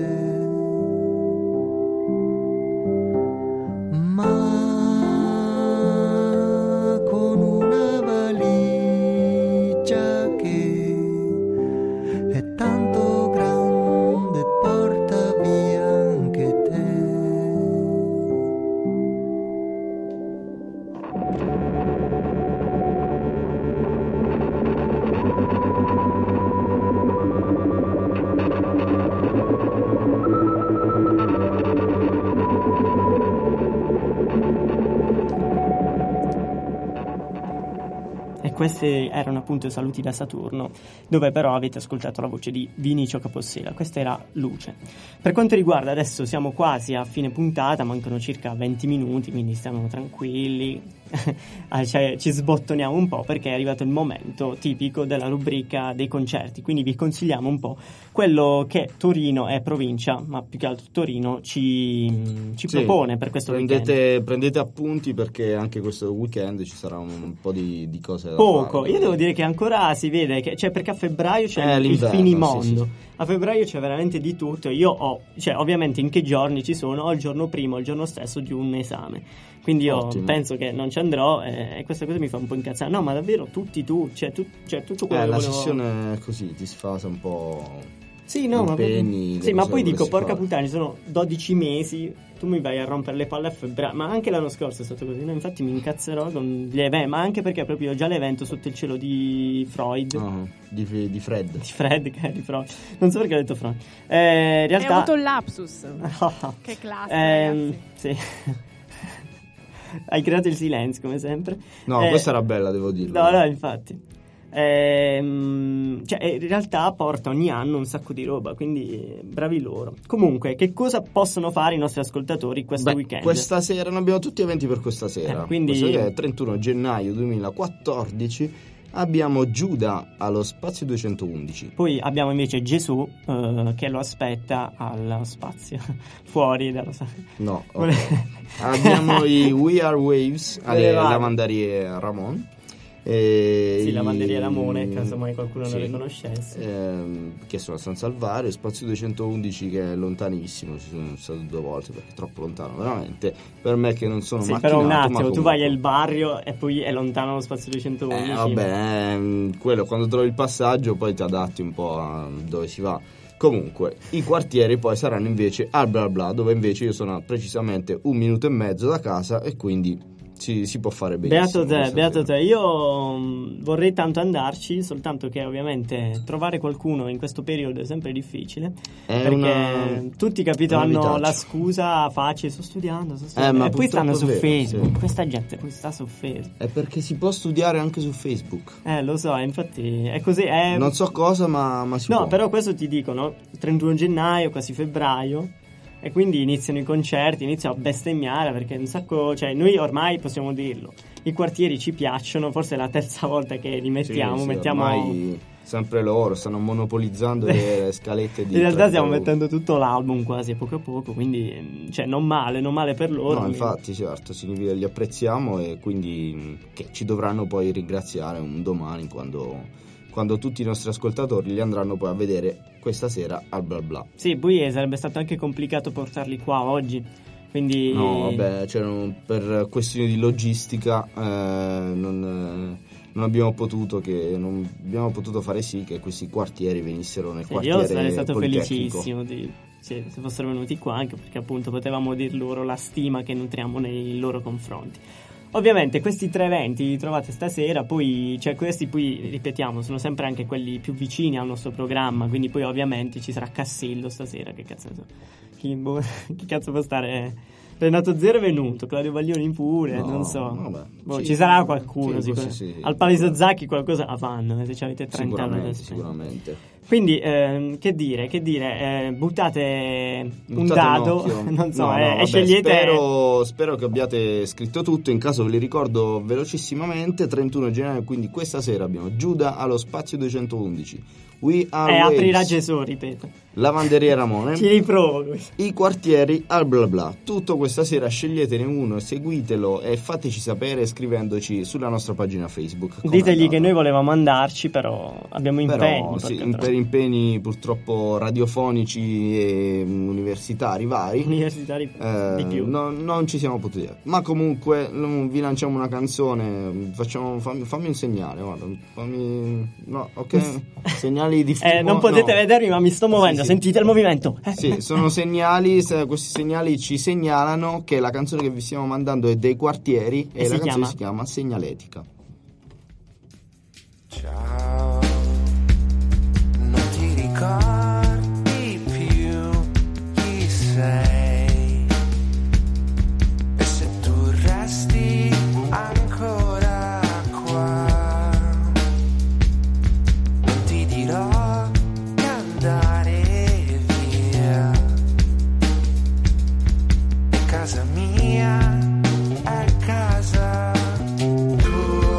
Ma con una valigia che è tanto grande porta via anche te. E questi erano appunto Saluti da Saturno, dove però avete ascoltato la voce di Vinicio Capossela. Questa era Luce. Per quanto riguarda, adesso siamo quasi a fine puntata, mancano circa venti minuti, quindi stiamo tranquilli. Ah, cioè, ci sbottoniamo un po' perché è arrivato il momento tipico della rubrica dei concerti, quindi vi consigliamo un po' quello che Torino e provincia, ma più che altro Torino ci, ci Sì, propone per questo prendete, weekend. prendete appunti, perché anche questo weekend ci sarà un, un po' di, di cose da Poco, fare. io devo dire che ancora si vede che, cioè, perché a febbraio c'è Eh, il l'inverno, finimondo. sì, sì. A febbraio c'è veramente di tutto. Io ho, cioè, ovviamente in che giorni ci sono? Ho il giorno prima o il giorno stesso di un esame. Quindi io Ottimo. penso che non ci andrò e questa cosa mi fa un po' incazzare. No, ma davvero tutti tu, cioè, tu, cioè tutto quello Eh, che la volevo... sessione è così, ti sfasa un po'. Sì, no, ma, impegni, le sì, ma cose poi che dico, vorresti porca fare. puttana, ci sono dodici mesi, tu mi vai a rompere le palle a febbraio, ma anche l'anno scorso è stato così, no? Infatti mi incazzerò con gli eventi, ma anche perché proprio già l'evento sotto il cielo di Freud, Ah, di, di Fred. di Fred, che è di Freud, non so perché ho detto Freud, eh, in realtà... Hai avuto un lapsus. Che classe, Ehm, ragazzi. sì. Hai creato il silenzio come sempre. No, Eh, questa era bella, devo dirlo. No, no, infatti. Ehm, cioè in realtà porta ogni anno un sacco di roba, quindi bravi loro. Comunque, che cosa possono fare i nostri ascoltatori questo Beh, weekend? Questa sera ne abbiamo tutti eventi per questa sera. Eh, quindi Questo è il trentuno gennaio duemilaquattordici. Abbiamo Giuda allo Spazio duecentoundici. Poi abbiamo invece Gesù eh, che lo aspetta allo spazio fuori dallo No, okay. Abbiamo i We Are Waves alle Vale. Lavanderie Ramon. E Sì, i- Lavanderia Ramone, caso mai qualcuno sì, non le conoscesse. ehm, che sono a San Salvario. Spazio duecentoundici che è lontanissimo, ci sono stato due volte perché è troppo lontano veramente per me che non sono Sì, macchinato. però un ma attimo, tu comunque. vai al barrio e poi è lontano lo spazio duecentoundici. Eh, vabbè, ehm, quello quando trovi il passaggio poi ti adatti un po' a dove si va. Comunque, i quartieri poi saranno invece al bla bla, dove invece io sono a precisamente un minuto e mezzo da casa e quindi si, si può fare benissimo. Beato te, questa beato sera. te. Io mh, vorrei tanto andarci, soltanto che ovviamente trovare qualcuno in questo periodo è sempre difficile. È perché una- tutti, capito, una hanno vitaccia. la scusa facile, sto studiando, sto studiando. Eh, ma e poi stanno su purtroppo è vero, Facebook. sì. Questa gente poi sta su Facebook. È perché si può studiare anche su Facebook. Eh, lo so, infatti è così. È... Non so cosa, ma, ma si No, può. però questo ti dicono, trentuno gennaio, quasi febbraio, e quindi iniziano i concerti, iniziano a bestemmiare, perché un sacco, cioè noi ormai possiamo dirlo, i quartieri ci piacciono, forse è la terza volta che li mettiamo, Sì, sì, mettiamo... ormai sempre loro stanno monopolizzando le scalette di In realtà stiamo trenta euro. mettendo tutto l'album quasi a poco a poco, quindi cioè non male, non male per loro. No, infatti, certo, significa che li apprezziamo e quindi mh, che ci dovranno poi ringraziare un domani quando, quando tutti i nostri ascoltatori li andranno poi a vedere questa sera al bla bla. Sì, poi sarebbe stato anche complicato portarli qua oggi, quindi... No, vabbè, c'erano per questioni di logistica eh, non, eh, non abbiamo potuto che non abbiamo potuto fare sì che questi quartieri venissero nel Sì, quartiere io sarei stato Politecnico. felicissimo di, sì, se fossero venuti qua, anche perché appunto potevamo dir loro la stima che nutriamo nei loro confronti. Ovviamente questi tre eventi li trovate stasera, poi cioè questi poi ripetiamo sono sempre anche quelli più vicini al nostro programma, quindi poi ovviamente ci sarà Cassillo stasera, che cazzo ne so, chi, boh, chi cazzo può stare? Renato Zero è venuto, Claudio Baglioni pure, No, non so. vabbè. Boh, Sì, ci sarà qualcuno sì, sicuramente. sì, sì. Al Palazzo Zacchi qualcosa la fanno, se ci avete trenta anni da Sicuramente, spendere. sicuramente. Quindi, ehm, che dire, che dire, eh, buttate un Buttate dado, occhio. non so, No, no, eh, vabbè, e scegliete... spero, spero che abbiate scritto tutto. In caso ve li ricordo velocissimamente. trentuno gennaio, quindi questa sera abbiamo Giuda allo Spazio duecentoundici, We Are Eh, Waves, aprirà Gesù, ripeto. Lavanderia Ramone, Ci riprovo. i quartieri al bla bla. Tutto questa sera, sceglietene uno, seguitelo e fateci sapere scrivendoci sulla nostra pagina Facebook. com'è Ditegli andata. che noi volevamo andarci, però abbiamo impegni. Però, sì, porca per impegni purtroppo radiofonici e mm, universitari vari, Universitari eh, di più. no- non ci siamo potuti. Ma comunque mm, vi lanciamo una canzone. Facciamo, fammi, fammi un segnale. Guarda, fammi, no, ok. Segnali di Eh, non potete no. vedermi, ma mi sto muovendo. Sì, sì. Sentite il movimento. Eh. Sì, sono segnali. se- Questi segnali ci segnalano che la canzone che vi stiamo mandando è dei quartieri e, E la si canzone chiama? si chiama Segnaletica. Ciao, non ti ricordi più chi sei? E se tu resti ancora qua, non ti dirò di andare via. E casa mia è casa tua.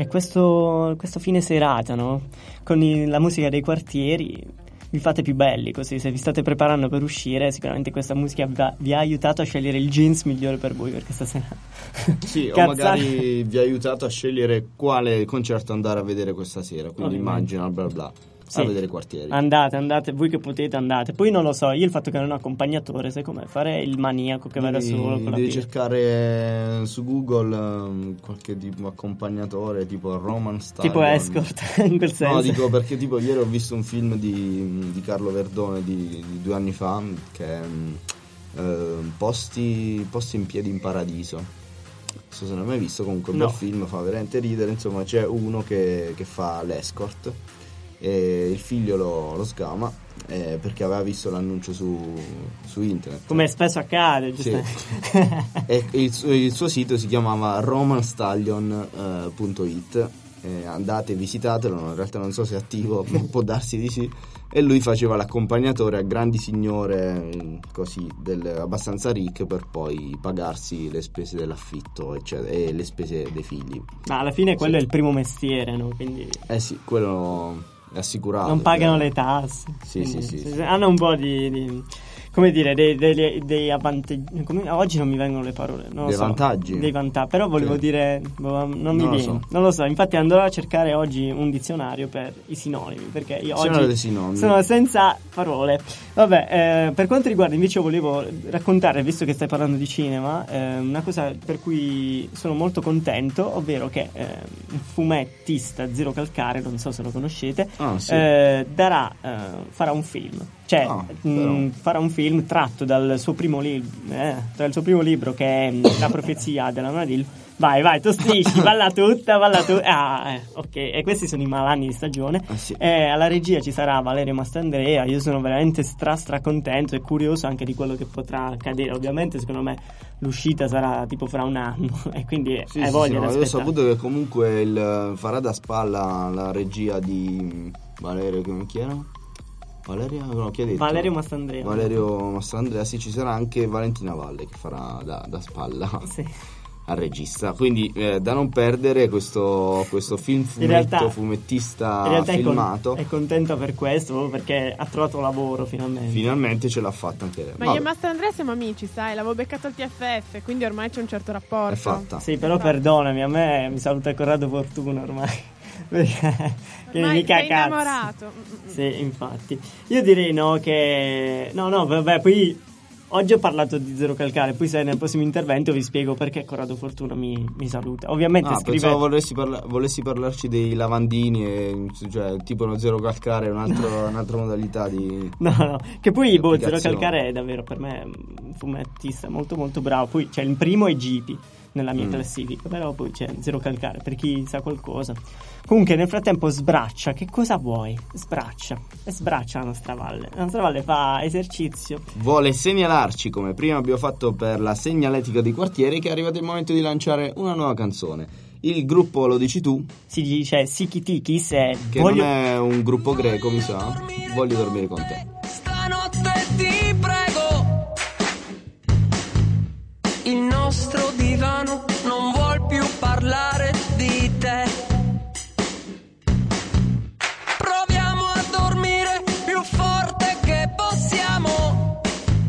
è questo, questo fine serata, no? Con i- la musica dei quartieri vi fate più belli, così se vi state preparando per uscire sicuramente questa musica vi ha, vi ha aiutato a scegliere il jeans migliore per voi, perché stasera Sì, o Cazzate. magari vi ha aiutato a scegliere quale concerto andare a vedere questa sera. Quindi Ovviamente. immagina, bla bla, Sì. a vedere Quartieri. andate, andate, voi che potete andate. Poi non lo so, io il fatto che non ho accompagnatore, sai com'è? Fare il maniaco che va da Devi- solo con la devi birra. cercare su Google ehm, qualche tipo accompagnatore, tipo Roman Stallion. Tipo escort, in quel senso. No, dico perché tipo ieri ho visto un film di, di Carlo Verdone di, di due anni fa che è mm, eh, posti, posti in piedi in paradiso. Non so se non l'hai mai visto, comunque un No. bel film, fa veramente ridere. Insomma, c'è uno che, che fa l'escort e il figlio lo, lo sgama eh, perché aveva visto l'annuncio su, su internet. Come spesso accade, Sì. giustamente. E il, suo- il suo sito si chiamava roman stallion punto it. Eh, andate, visitatelo, no, in realtà non so se è attivo, ma può darsi di sì. E lui faceva l'accompagnatore a grandi signore eh, così del, abbastanza ricche per poi pagarsi le spese dell'affitto eccetera, e le spese dei figli. Ma alla fine quello Sì. è il primo mestiere, no? Quindi Eh sì, quello è assicurato. non pagano cioè. le tasse. Sì, Quindi sì, sì, se- sì. hanno un po' di, di- come dire, dei, dei, dei avvantaggi. come- Oggi non mi vengono le parole. Non lo Dei so. vantaggi? Dei vantaggi. Però volevo Sì. dire, boh, non mi Non lo viene. so. Non lo so. Infatti andrò a cercare oggi un dizionario per i sinonimi. Perché io Dizionario oggi dei sinonimi. sono senza parole. Vabbè, eh, per quanto riguarda invece, io volevo raccontare, visto che stai parlando di cinema, eh, una cosa per cui sono molto contento, ovvero che eh, un fumettista Zero Calcare, non so se lo conoscete, Ah, sì. eh, darà, eh, farà un film. Cioè, Ah, mh, però. farà un film tratto dal suo primo libro, eh, dal suo primo libro che è mh, La profezia della Nadil. Vai, vai, tostisci, balla tutta, balla tu. Ah, eh, ok, e questi sono i malanni di stagione. Ah, sì. Eh, alla regia ci sarà Valerio Mastandrea. Io sono veramente stra stra contento e curioso anche di quello che potrà accadere. Ovviamente, secondo me, l'uscita sarà tipo fra un anno, e quindi Sì, hai sì, voglia sì, di no, io ho aspettare. saputo che comunque il, farà da spalla la regia di Valerio, come chi era? Valerio, no, chi ha detto? Valerio Mastandrea. Valerio Mastandrea, sì, ci sarà anche Valentina Valle che farà da, da spalla Sì. al regista. Quindi eh, da non perdere questo, questo film In fumetto, realtà- fumettista In realtà è, con- filmato. è contento per questo, proprio perché ha trovato lavoro finalmente. Finalmente ce l'ha fatta anche lei. Ma io e Mastandrea siamo amici, sai, l'avevo beccato al T F F, quindi ormai c'è un certo rapporto. È fatta. Sì, però perdonami, a me mi saluta Corrado Fortuna ormai. Perché che Ormai mica sei cazzo. innamorato. Mm, mm. Sì, infatti. Io direi no che no, no, vabbè, poi oggi ho parlato di Zero Calcare, poi se nel prossimo intervento vi spiego perché Corrado Fortuna mi, mi saluta. Ovviamente Ah, scrivete pensavo volessi, parla- volessi parlarci dei lavandini, e, cioè tipo uno Zero Calcare, un altro- un'altra modalità di... No, no, che poi boh, Zero Applicazione. Calcare è davvero per me un fumettista molto molto bravo. Poi c'è il primo è Gipi nella mia Mm. classifica, però poi c'è Zero Calcare per chi sa qualcosa. Comunque nel frattempo sbraccia, che cosa vuoi? Sbraccia, e sbraccia la nostra valle. La nostra valle fa esercizio. Vuole segnalarci, come prima abbiamo fatto per la segnaletica dei quartieri, che è arrivato il momento di lanciare una nuova canzone. Il gruppo lo dici tu, Si dice Sikitikis e che voglio... non è un gruppo greco, mi sa. Voglio dormire con te. Stanotte ti prego, il nostro divano non vuol più parlare di te. Proviamo a dormire più forte che possiamo.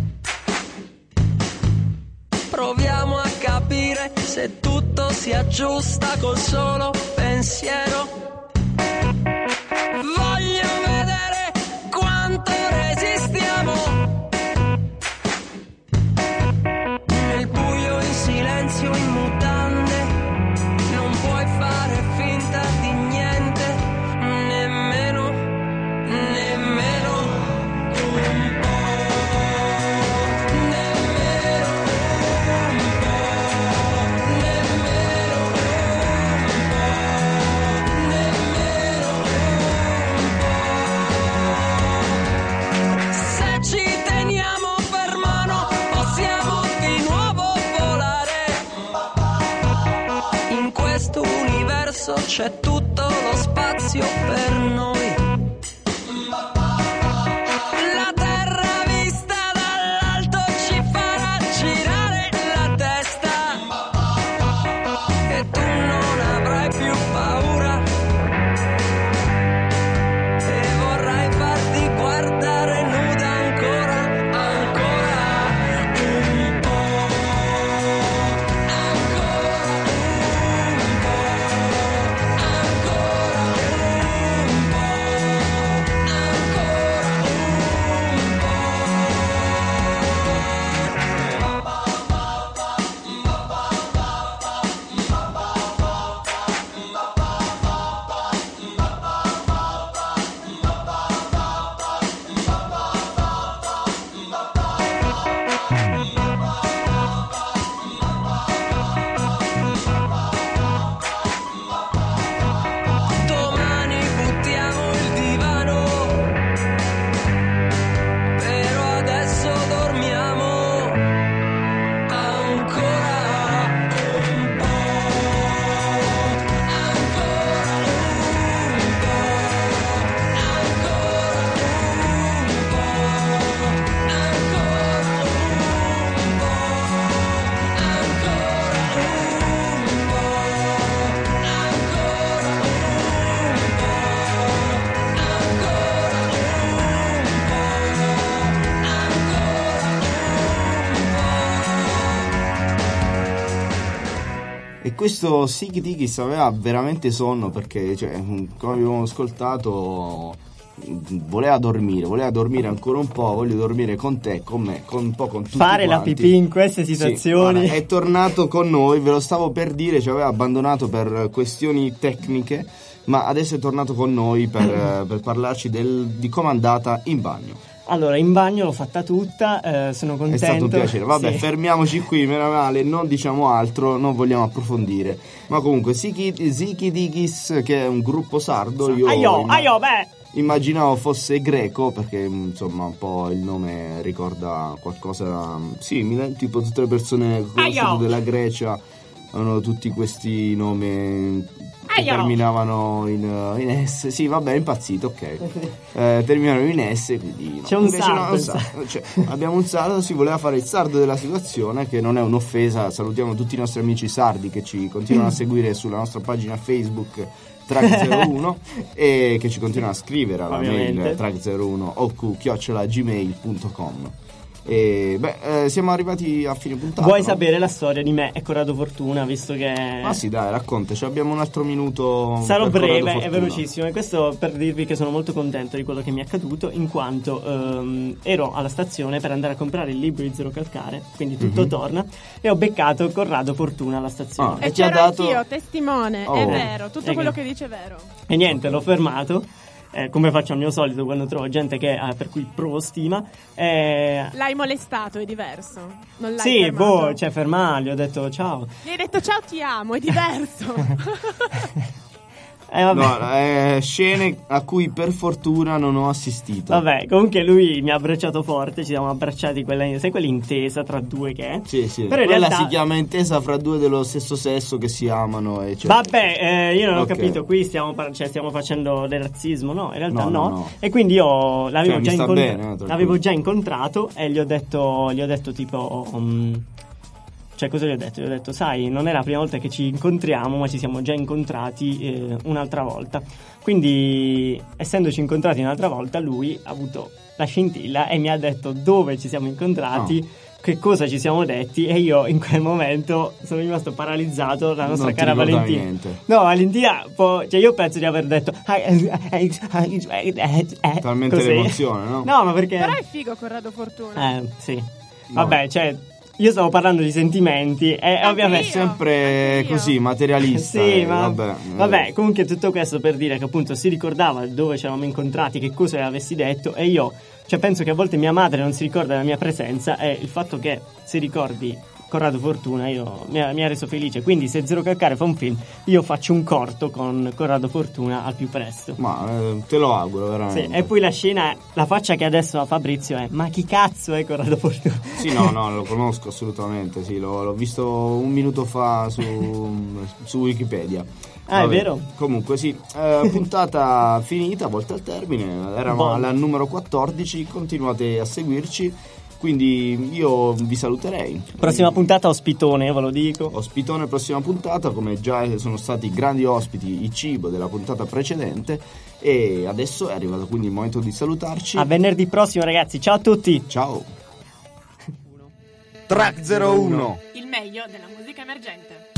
Proviamo a capire se tutto si aggiusta col solo pensiero. Voglio vedere quanto resistiamo. Nel buio, in silenzio, in mutande, non puoi fare finta di niente, nemmeno, nemmeno un po', nemmeno un po', nemmeno un po', nemmeno un po'. Se ci teniamo per mano possiamo di nuovo volare. In questo universo c'è tutto lo spazio per noi. La terra vista dall'alto ci farà girare la testa. E tu non avrai più paura E questo Siki Tikis aveva veramente sonno perché, cioè, come abbiamo ascoltato, voleva dormire, voleva dormire ancora un po', voglio dormire con te, con me, con un po' con tutti fare quanti. la pipì in queste situazioni. Sì, guarda, è tornato con noi, ve lo stavo per dire, ci aveva abbandonato per questioni tecniche, ma adesso è tornato con noi per, per parlarci del, di com'è andata in bagno. Allora, in bagno l'ho fatta tutta, eh, sono contento. È stato un piacere. Vabbè, sì. Fermiamoci qui, meno male, non diciamo altro, non vogliamo approfondire. Ma comunque, Siki Tikis, che è un gruppo sardo, io Aio, imma- aio, beh! immaginavo fosse greco, perché insomma un po' il nome ricorda qualcosa simile, tipo tutte le persone conosciute della Grecia hanno tutti questi nomi che Aio. terminavano in, in S. Sì, vabbè, è impazzito, ok. Eh, terminano in S, quindi no. C'è un Invece sardo, no, un sardo. Cioè, abbiamo un sardo, si voleva fare il sardo della situazione, che non è un'offesa. Salutiamo tutti i nostri amici sardi che ci continuano a seguire sulla nostra pagina Facebook track zero uno e che ci continuano a scrivere alla Ovviamente. mail track zero uno o q chiocciola gmail punto com. E beh, eh, siamo arrivati a fine puntata. Vuoi no? sapere la storia di me e Corrado Fortuna, visto che... Ah sì, dai, raccontaci, abbiamo un altro minuto. Sarò per Corrado breve e Fortuna. velocissimo, e questo per dirvi che sono molto contento di quello che mi è accaduto, in quanto ehm, ero alla stazione per andare a comprare il libro di Zero Calcare, quindi tutto Mhm. torna, e ho beccato Corrado Fortuna alla stazione. Ah, E E ti ha c'ero dato- anch'io, testimone, Oh. è vero, tutto Eh, quello che- che dice è vero. E niente, l'ho fermato, eh, come faccio al mio solito quando trovo gente che, eh, per cui provo stima. eh, L'hai molestato, è diverso. Non l'hai sì, fermato. boh, cioè fermarli, gli ho detto ciao. Gli hai detto ciao, ti amo, è diverso. Eh, vabbè. No, eh, scene a cui per fortuna non ho assistito. Vabbè, comunque lui mi ha abbracciato forte, ci siamo abbracciati, quella, sai quell'intesa tra due che è? Sì, sì. Però in Quella realtà- si chiama intesa fra due dello stesso sesso che si amano, eccetera. Vabbè, eh, io non ho Ok. capito, qui stiamo, par- cioè, stiamo facendo del razzismo, no? In realtà No, no. no, no. E quindi io l'avevo, Cioè, mi già, sta incontra- bene, eh, tranquillo. l'avevo già incontrato e gli ho detto, gli ho detto tipo... um, cioè, cosa gli ho detto? Gli ho detto, sai, non è la prima volta che ci incontriamo, ma ci siamo già incontrati eh, un'altra volta. Quindi, essendoci incontrati un'altra volta, lui ha avuto la scintilla e mi ha detto dove ci siamo incontrati, Oh. che cosa ci siamo detti, e io in quel momento sono rimasto paralizzato dalla nostra Non ti cara ricordavi Valentina. niente. No, Valentina, po- cioè io penso di aver detto Talmente così. l'emozione, no? No, ma perché... Però è figo Corrado Fortuna. Eh, sì. Vabbè, cioè, io stavo parlando di sentimenti e Anche ovviamente... io. Sempre Anch'io. così, materialista. Sì, eh, ma vabbè. vabbè, comunque tutto questo per dire che appunto si ricordava dove ci eravamo incontrati, che cosa le avessi detto, e io, cioè penso che a volte mia madre non si ricorda della mia presenza, e il fatto che si ricordi Corrado Fortuna io, mi, ha, mi ha reso felice. Quindi se Zero Calcare fa un film, io faccio un corto con Corrado Fortuna al più presto. Ma eh, te lo auguro, veramente. Sì, e poi la scena, la faccia che adesso ha Fabrizio è: ma chi cazzo è Corrado Fortuna? Sì, no, no, lo conosco assolutamente, sì, l'ho, l'ho visto un minuto fa su, su Wikipedia. Ah, è vero? Comunque sì, eh, puntata finita, volta al termine, eravamo Buono. alla numero quattordici, continuate a seguirci, quindi io vi saluterei. Prossima puntata ospitone, ve lo dico. Ospitone prossima puntata, come già sono stati grandi ospiti il cibo della puntata precedente, e adesso è arrivato quindi il momento di salutarci. A venerdì prossimo, ragazzi, ciao a tutti. Ciao. Track zero uno. Il meglio della musica emergente.